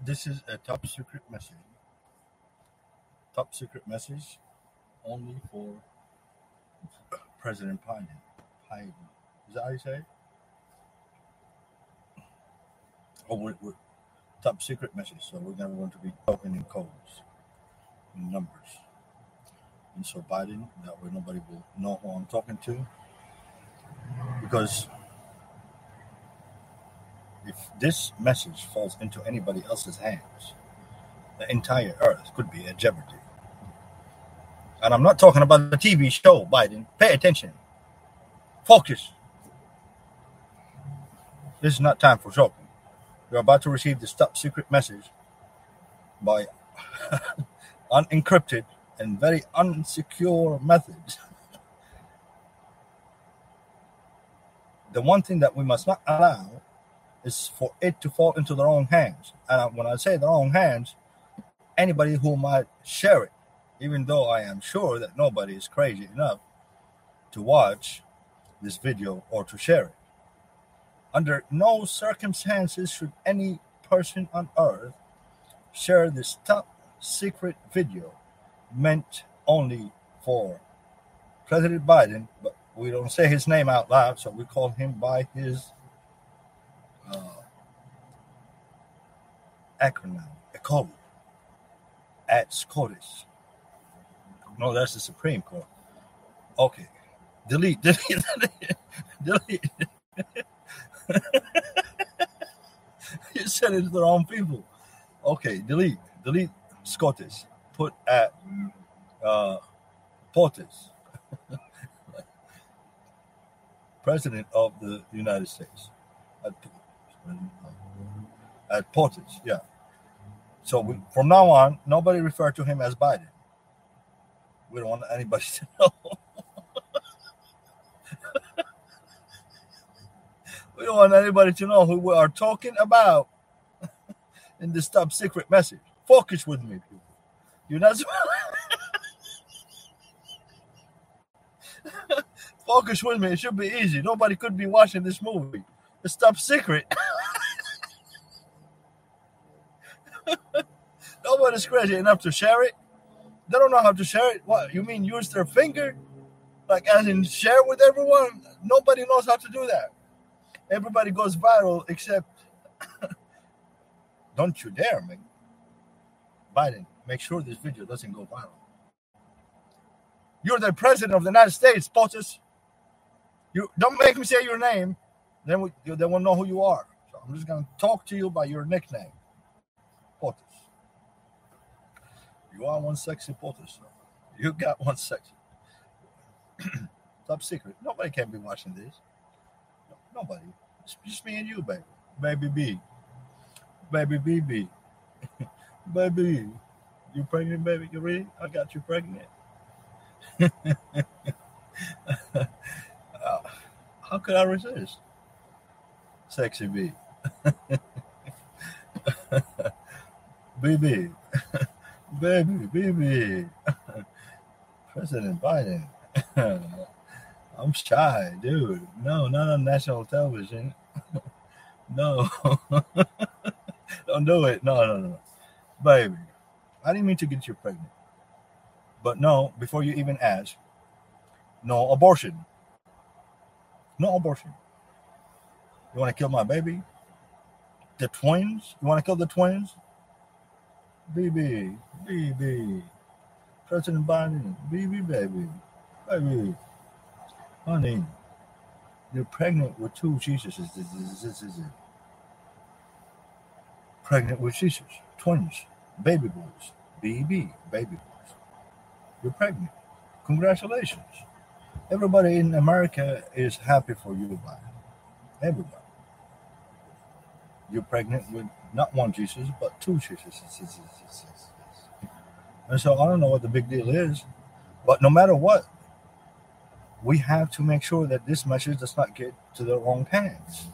This is a top secret message. Top secret message only for President Biden. Biden. Is that how you say it? Oh, we're top secret message. So we're never going to be talking in codes, in numbers. And so Biden, that way nobody will know who I'm talking to. Because if this message falls into anybody else's hands, the entire earth could be at jeopardy. And I'm not talking about the TV show, Biden. Pay attention. Focus. This is not time for joking. You're about to receive this top secret message by unencrypted and very unsecure methods. The one thing that we must not allow is for it to fall into the wrong hands. And when I say the wrong hands, anybody who might share it, even though I am sure that nobody is crazy enough to watch this video or to share it. Under no circumstances should any person on earth share this top secret video meant only for President Biden, but we don't say his name out loud, so we call him by his acronym, a code, at SCOTUS. No, that's the Supreme Court. Okay. Delete. You said it to the wrong people. Okay, delete SCOTUS. Put at POTUS. President of the United States. At POTUS, yeah. So from now on, nobody refer to him as Biden. We don't want anybody to know. We don't want anybody to know who we are talking about in this top secret message. Focus with me, people. You're not focus with me. It should be easy. Nobody could be watching this movie. It's top secret. Nobody's crazy enough to share it. They don't know how to share it. What, you mean use their finger? Like as in share with everyone? Nobody knows how to do that. Everybody goes viral except don't you dare, man. Biden, make sure this video doesn't go viral. You're the president of the United States, POTUS. You don't make me say your name. Then they won't know who you are. So I'm just going to talk to you by your nickname, POTUS. You are one sexy POTUS. You got one sexy. Top secret. Nobody can be watching this. Nobody. It's just me and you, baby. Baby B. Baby BB. Baby. You pregnant, baby? You ready? I got you pregnant. How could I resist? Sexy B. BB. Baby, BB. President Biden. I'm shy, dude. No, not on national television. No. Don't do it. No. Baby, I didn't mean to get you pregnant. But no, before you even ask, no abortion. No abortion. You want to kill my baby? The twins? You want to kill the twins? BB. President Biden. BB, baby. Baby. Honey, you're pregnant with two Jesuses. Pregnant with Jesus. Twins. Baby boys. BB. Baby boys. You're pregnant. Congratulations. Everybody in America is happy for you, Biden. Everybody. You're pregnant with not one Jesus, but two Jesuses. And so I don't know what the big deal is, but no matter what, we have to make sure that this message does not get to the wrong hands.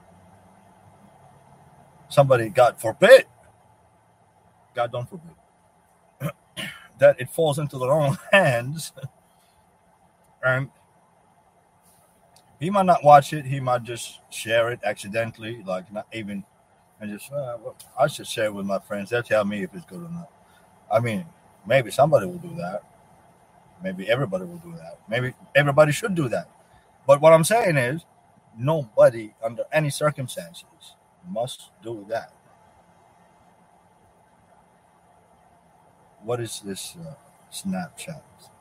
Somebody, God forbid, God don't forbid, that it falls into the wrong hands. And he might not watch it. He might just share it accidentally, like not even and just well, I should share it with my friends. They'll tell me if it's good or not. I mean, maybe somebody will do that. Maybe everybody will do that. Maybe everybody should do that. But what I'm saying is, nobody under any circumstances must do that. What is this Snapchat?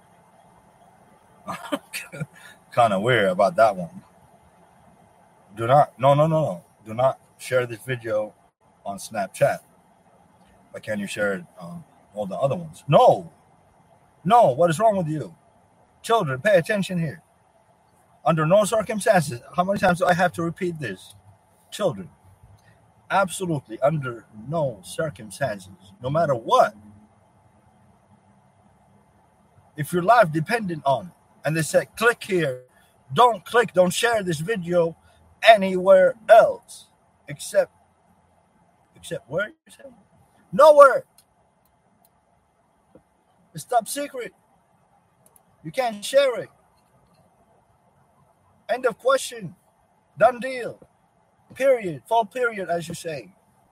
Kind of weird about that one. Do not, no. Do not share this video on Snapchat. Why can't you share it on all the other ones? No. What is wrong with you? Children, pay attention here. Under no circumstances, how many times do I have to repeat this? Children, absolutely under no circumstances, no matter what. If your life depended on it, and they say, click here, don't share this video anywhere else, except where? You say? Nowhere. It's top secret. You can't share it. End of question. Done deal. Period. Full period, as you say.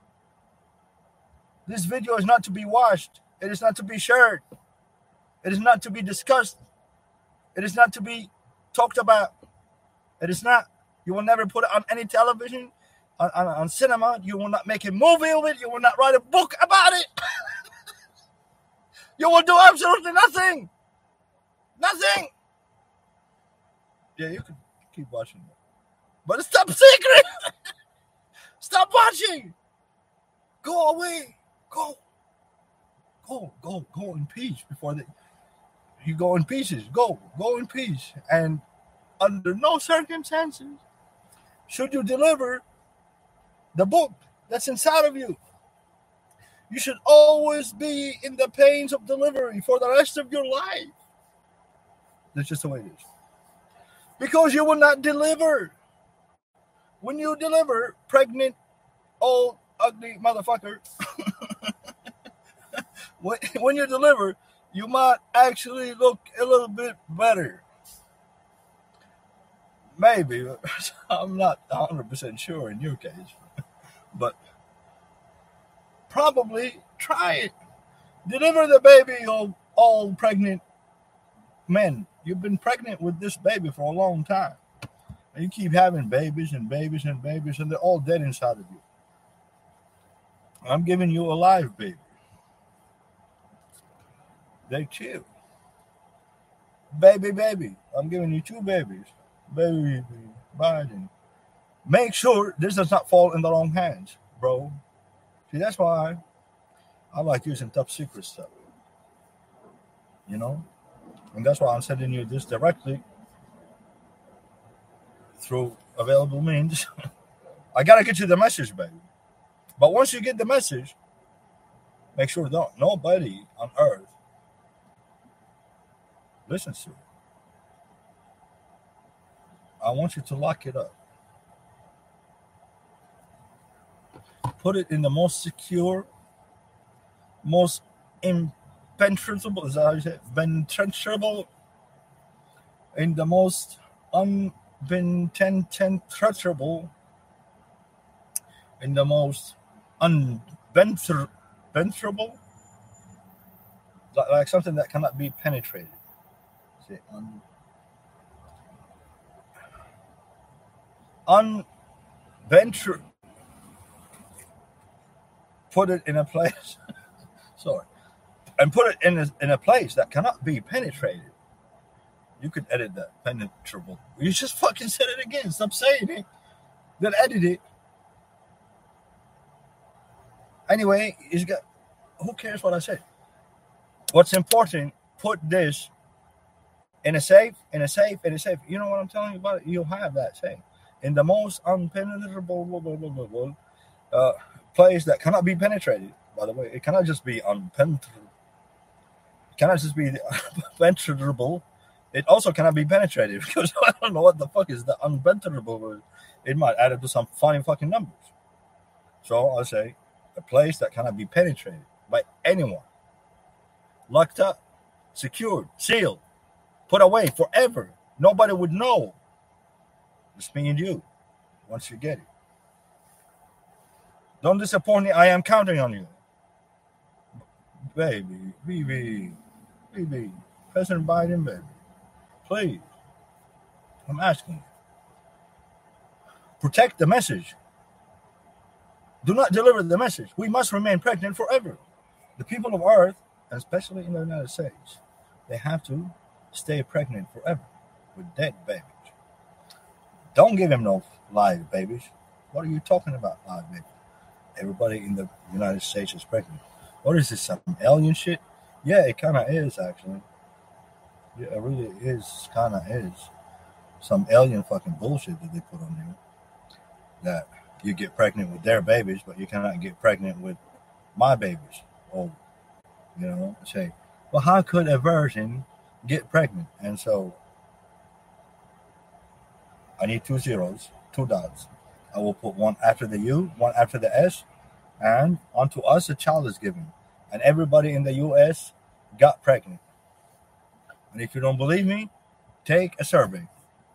This video is not to be watched. It is not to be shared. It is not to be discussed. It is not to be talked about. It is not. You will never put it on any television, on cinema. You will not make a movie of it. You will not write a book about it. You will do absolutely nothing. Nothing. Yeah, you can keep watching it. But it's top secret. Stop watching. Go away. Go in peace before you go in pieces. Go in peace. And under no circumstances should you deliver the book that's inside of you. You should always be in the pains of delivery for the rest of your life. That's just the way it is. Because you will not deliver. When you deliver, pregnant, old, ugly motherfucker, when you deliver, you might actually look a little bit better. Maybe. I'm not 100% sure in your case. But probably try it. Deliver the baby of all pregnant men. You've been pregnant with this baby for a long time. And you keep having babies, and they're all dead inside of you. I'm giving you a live baby. They chill. Baby. I'm giving you 2 babies. Baby, Biden. Make sure this does not fall in the wrong hands, bro. See, that's why I like using top secret stuff. You know? And that's why I'm sending you this directly through available means. I got to get you the message, baby. But once you get the message, make sure nobody on earth listens to it. I want you to lock it up. Put it in the most secure, most impenetrable, is that how you say it? Impenetrable, in the most unpenetrable, in the most unpenetrable, like something that cannot be penetrated. Say unpenetrable. Put it in a place. Sorry. And put it in a place that cannot be penetrated. You could edit that. Penetrable. You just fucking said it again. Stop saying it. Then edit it. Anyway, who cares what I say? What's important, put this in a safe. You know what I'm telling you about? You'll have that safe. In the most unpenetrable place that cannot be penetrated. By the way, it cannot just be unpenetrable. It cannot just be penetrable. It also cannot be penetrated because I don't know what the fuck is the unpenetrable. It might add up to some funny fucking numbers. So I say a place that cannot be penetrated by anyone. Locked up, secured, sealed, put away forever. Nobody would know. Just me and you once you get it. Don't disappoint me. I am counting on you. Baby, BB, President Biden, baby. Please. I'm asking you. Protect the message. Do not deliver the message. We must remain pregnant forever. The people of Earth, and especially in the United States, they have to stay pregnant forever with dead babies. Don't give him no live babies. What are you talking about, live babies? Everybody in the United States is pregnant. What is this, some alien shit? Yeah, it kind of is, actually. Yeah, it really is, kind of is. Some alien fucking bullshit that they put on you. That you get pregnant with their babies, but you cannot get pregnant with my babies. Or, you know, say, well, how could a virgin get pregnant? And so, I need 2 zeros, 2 dots. I will put one after the U, one after the S, and unto us a child is given. And everybody in the U.S. got pregnant. And if you don't believe me, take a survey.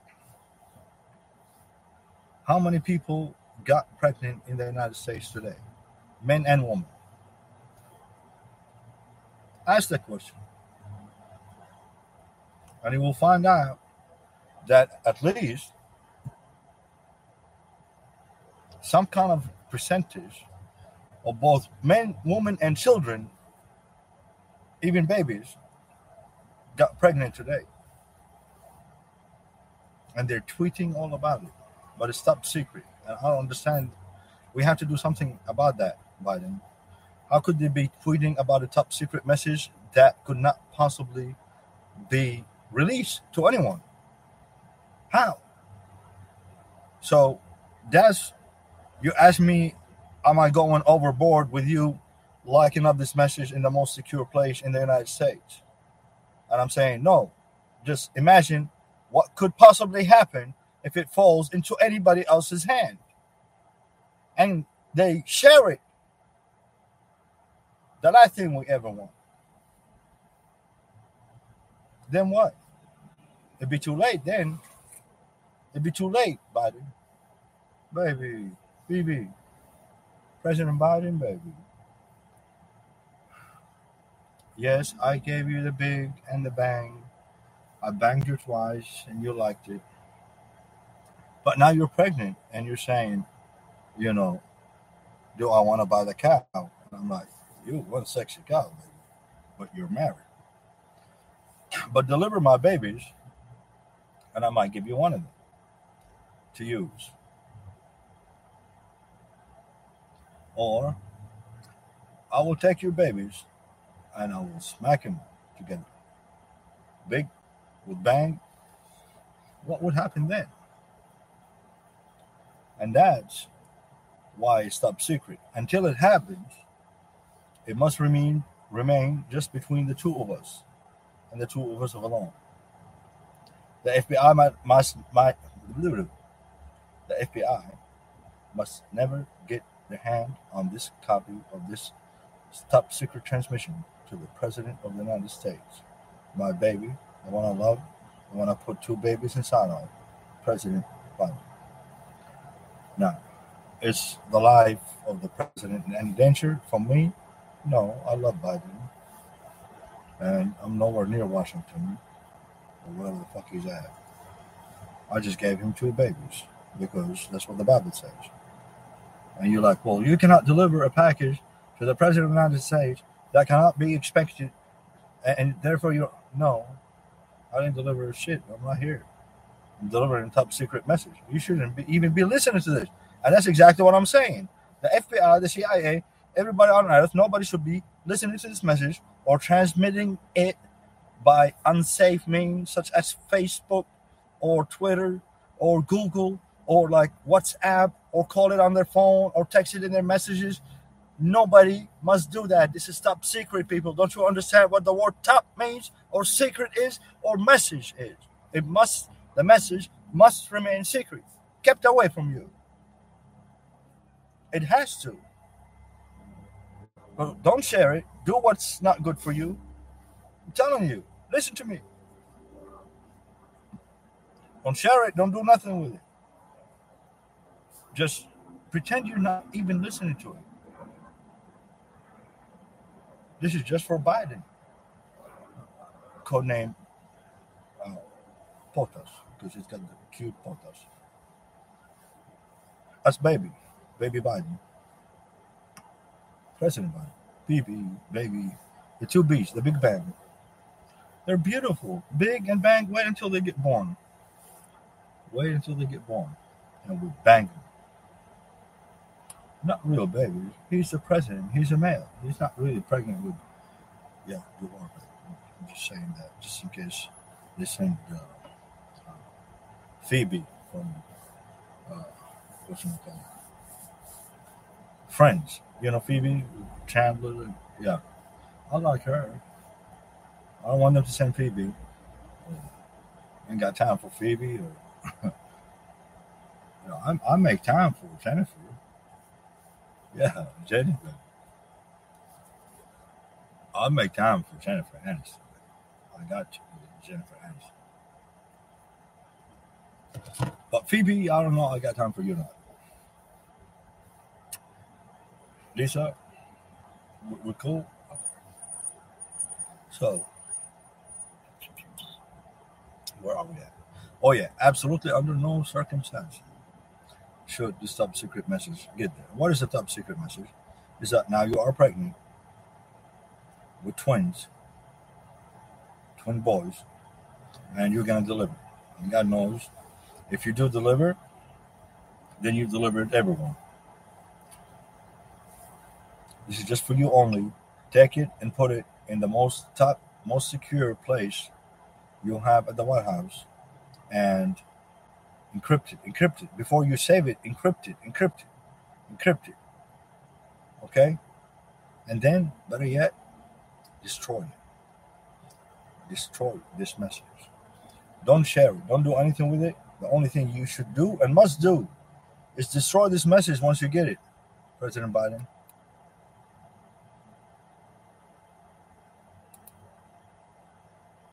How many people got pregnant in the United States today? Men and women. Ask that question. And you will find out that at least some kind of percentage of both men, women, and children, even babies, got pregnant today. And they're tweeting all about it. But it's top secret. And I don't understand. We have to do something about that, Biden. How could they be tweeting about a top secret message that could not possibly be released to anyone? How? So that's, you ask me, am I going overboard with you liking up this message in the most secure place in the United States? And I'm saying, no. Just imagine what could possibly happen if it falls into anybody else's hand. And they share it. The last thing we ever want. Then what? It'd be too late then. It'd be too late, Biden. Baby, BB. President Biden, baby. Yes, I gave you the big and the bang. I banged you twice and you liked it. But now you're pregnant and you're saying, you know, do I want to buy the cow? And I'm like, you want a sexy cow, baby, but you're married. But deliver my babies and I might give you one of them to use. Or I will take your babies and I will smack them together. Big with bang. What would happen then? And that's why it's top secret. Until it happens, it must remain just between the two of us and the two of us alone. The FBI the FBI must never get their hand on this copy of this top secret transmission to the President of the United States. My baby, the one I love, the one I put 2 babies inside of, President Biden. Now, is the life of the president in any danger from me? No, I love Biden. And I'm nowhere near Washington or wherever the fuck he's at. I just gave him 2 babies because that's what the Bible says. And you're like, well, you cannot deliver a package to the President of the United States that cannot be expected. And therefore, no, I didn't deliver shit. I'm not here. I'm delivering a top secret message. You shouldn't even be listening to this. And that's exactly what I'm saying. The FBI, the CIA, everybody on earth, nobody should be listening to this message or transmitting it by unsafe means such as Facebook or Twitter or Google or like WhatsApp or call it on their phone or text it in their messages. Nobody must do that. This is top secret, people. Don't you understand what the word top means or secret is or message is? The message must remain secret, kept away from you. It has to. But don't share it. Do what's not good for you. I'm telling you. Listen to me. Don't share it. Don't do nothing with it. Just Pretend you're not even listening to it. This is just for Biden. Codename POTUS, because he's got the cute POTUS. That's baby Biden. President Biden. Baby. The two B's, the Big Bang. They're beautiful. Big and bang. Wait until they get born. Wait until they get born. And we bang them. Not real babies. He's the president. He's a male. He's not really pregnant with. Yeah, you are. I'm just saying that, just in case they send Phoebe from what's it called? Friends. You know Phoebe Chandler. Yeah, I like her. I don't want them to send Phoebe. Ain't got time for Phoebe. Or I make time for Jennifer. Yeah, Jennifer. I make time for Jennifer Aniston. I got you, Jennifer Aniston. But Phoebe, I don't know. I got time for you or not. Lisa, we're cool. So, where are we at? Oh yeah, absolutely under no circumstance should this top secret message get there. What is the top secret message? Is that now you are pregnant with twin boys, and you're gonna deliver. And God knows, if you do deliver, then you delivered everyone. This is just for you only. Take it and put it in the most secure place you'll have at the White House, and encrypt it before you save it. Encrypt it. Okay, and then better yet, destroy this message. Don't share it. Don't do anything with it. The only thing you should do and must do is destroy this message once you get it, President Biden.